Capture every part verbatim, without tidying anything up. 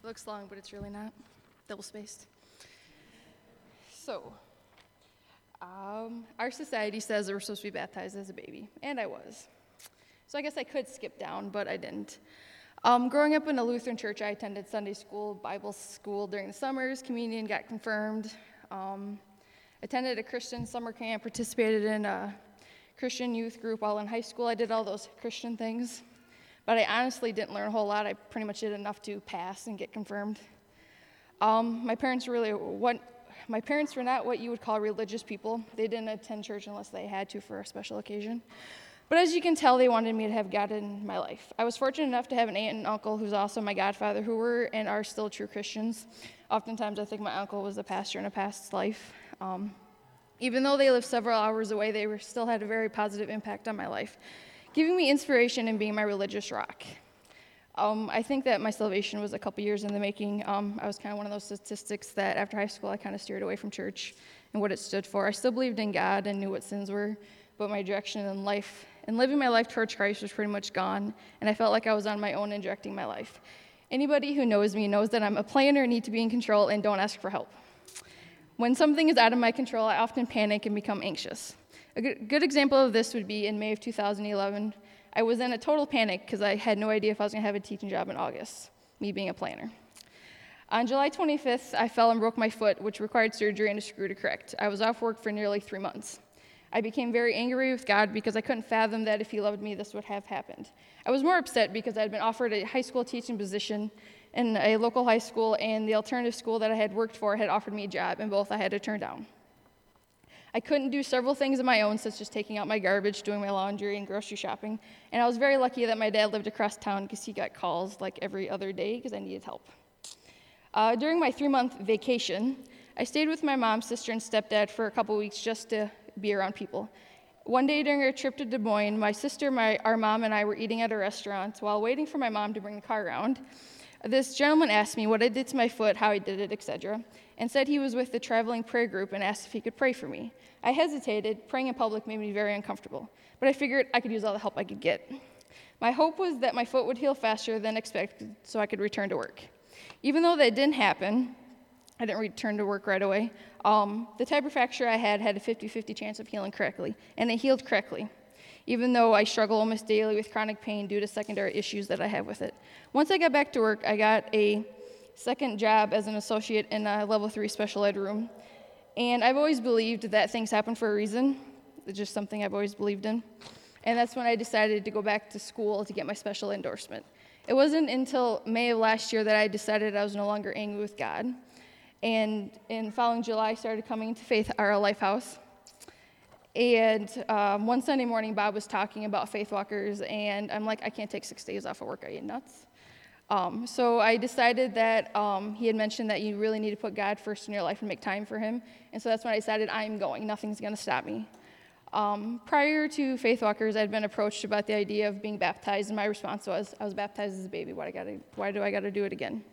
It looks long, but it's really not. Double-spaced. So, um, our society says that we're supposed to be baptized as a baby, and I was. So I guess I could skip down, but I didn't. Um, growing up in a Lutheran church, I attended Sunday school, Bible school during the summers, communion, got confirmed, um, attended a Christian summer camp, participated in a Christian youth group while in high school. I did all those Christian things, but I honestly didn't learn a whole lot. I pretty much did enough to pass and get confirmed. Um, my parents really, what, my parents were not what you would call religious people. They didn't attend church unless they had to for a special occasion. But as you can tell, they wanted me to have God in my life. I was fortunate enough to have an aunt and uncle who's also my godfather who were and are still true Christians. Oftentimes, I think my uncle was a pastor in a past life. Um, even though they lived several hours away, they were, still had a very positive impact on my life, giving me inspiration and being my religious rock. Um, I think that my salvation was a couple years in the making. Um, I was kind of one of those statistics that after high school, I kind of steered away from church and what it stood for. I still believed in God and knew what sins were, but my direction in life and living my life towards Christ was pretty much gone, and I felt like I was on my own and directing my life. Anybody who knows me knows that I'm a planner, need to be in control, and don't ask for help. When something is out of my control, I often panic and become anxious. A good, good example of this would be in May of two thousand eleven. I was in a total panic because I had no idea if I was going to have a teaching job in August, me being a planner. On July twenty-fifth, I fell and broke my foot, which required surgery and a screw to correct. I was off work for nearly three months. I became very angry with God because I couldn't fathom that if he loved me, this would have happened. I was more upset because I had been offered a high school teaching position in a local high school, and the alternative school that I had worked for had offered me a job, and both I had to turn down. I couldn't do several things of my own, such as taking out my garbage, doing my laundry, and grocery shopping, and I was very lucky that my dad lived across town because he got calls like every other day because I needed help. Uh, during my three-month vacation, I stayed with my mom, sister, and stepdad for a couple weeks just to be around people. One day during our trip to Des Moines, my sister, my, our mom, and I were eating at a restaurant. While waiting for my mom to bring the car around, this gentleman asked me what I did to my foot, how I did it, et cetera, and said he was with the traveling prayer group and asked if he could pray for me. I hesitated. Praying in public made me very uncomfortable, but I figured I could use all the help I could get. My hope was that my foot would heal faster than expected so I could return to work. Even though that didn't happen, I didn't return to work right away. Um, the type of fracture I had had a fifty-fifty chance of healing correctly, and it healed correctly, even though I struggle almost daily with chronic pain due to secondary issues that I have with it. Once I got back to work, I got a second job as an associate in a level three special ed room, and I've always believed that things happen for a reason. It's just something I've always believed in, and that's when I decided to go back to school to get my special endorsement. It wasn't until May of last year that I decided I was no longer angry with God. And in following July, I started coming to Faith R L Lifehouse. And um, one Sunday morning, Bob was talking about Faith Walkers, and I'm like, I can't take six days off of work. Are you nuts? Um, so I decided that um, he had mentioned that you really need to put God first in your life and make time for him. And so that's when I decided I'm going. Nothing's going to stop me. Um, prior to Faith Walkers, I'd been approached about the idea of being baptized, and my response was, I was baptized as a baby. Why, I gotta, why do I got to do it again?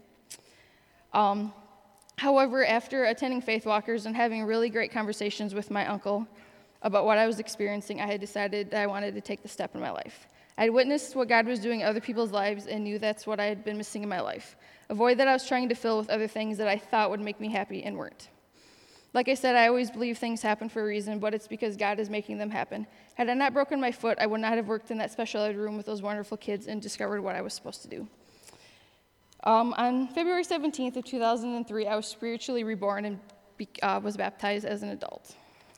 Um, However, after attending Faith Walkers and having really great conversations with my uncle about what I was experiencing, I had decided that I wanted to take the step in my life. I had witnessed what God was doing in other people's lives and knew that's what I had been missing in my life, a void that I was trying to fill with other things that I thought would make me happy and weren't. Like I said, I always believe things happen for a reason, but it's because God is making them happen. Had I not broken my foot, I would not have worked in that special ed room with those wonderful kids and discovered what I was supposed to do. Um, on February seventeenth of two thousand three, I was spiritually reborn and be, uh, was baptized as an adult.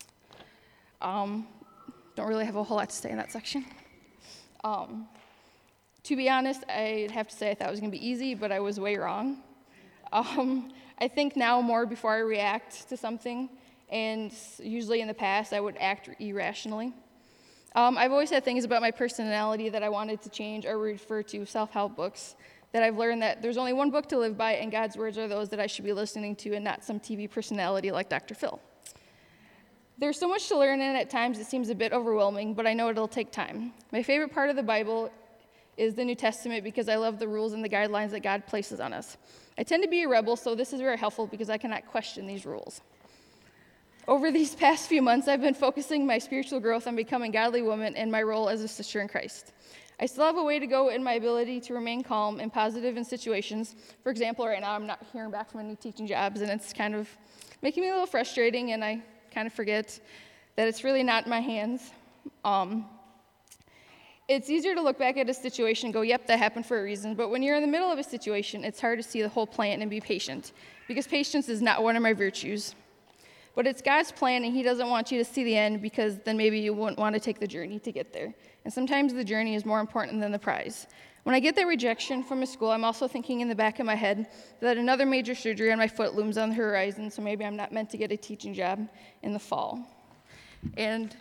Um, don't really have a whole lot to say in that section. Um, to be honest, I'd have to say I thought it was going to be easy, but I was way wrong. Um, I think now more before I react to something, and usually in the past I would act irrationally. Um, I've always had things about my personality that I wanted to change or refer to self-help books that I've learned that there's only one book to live by, and God's words are those that I should be listening to and not some T V personality like Doctor Phil. There's so much to learn, and at times it seems a bit overwhelming, but I know it'll take time. My favorite part of the Bible is the New Testament because I love the rules and the guidelines that God places on us. I tend to be a rebel, so this is very helpful because I cannot question these rules. Over these past few months, I've been focusing my spiritual growth on becoming a godly woman and my role as a sister in Christ. I still have a way to go in my ability to remain calm and positive in situations. For example, right now I'm not hearing back from any teaching jobs, and it's kind of making me a little frustrating, and I kind of forget that it's really not in my hands. Um, it's easier to look back at a situation and go, yep, that happened for a reason. But when you're in the middle of a situation, it's hard to see the whole plan and be patient, because patience is not one of my virtues. But it's God's plan, and he doesn't want you to see the end, because then maybe you wouldn't want to take the journey to get there. And sometimes the journey is more important than the prize. When I get that rejection from a school, I'm also thinking in the back of my head that another major surgery on my foot looms on the horizon, so maybe I'm not meant to get a teaching job in the fall. And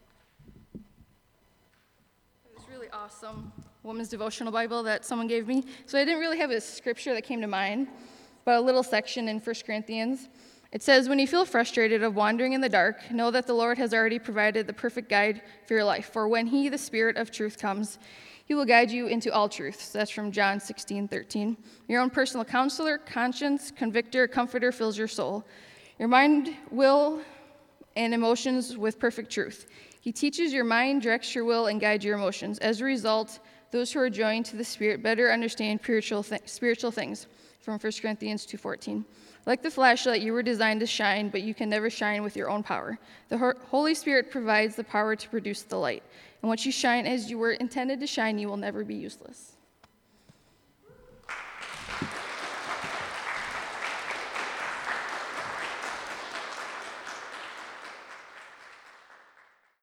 this really awesome woman's devotional Bible that someone gave me. So I didn't really have a scripture that came to mind, but a little section in First Corinthians. It says, when you feel frustrated of wandering in the dark, know that the Lord has already provided the perfect guide for your life. For when he, the Spirit of truth, comes, he will guide you into all truth. So that's from John sixteen thirteen. Your own personal counselor, conscience, convictor, comforter fills your soul. Your mind, will, and emotions with perfect truth. He teaches your mind, directs your will, and guides your emotions. As a result, those who are joined to the Spirit better understand spiritual, th- spiritual things. From First Corinthians two fourteen. Like the flashlight, you were designed to shine, but you can never shine with your own power. The Holy Spirit provides the power to produce the light. And once you shine as you were intended to shine, you will never be useless.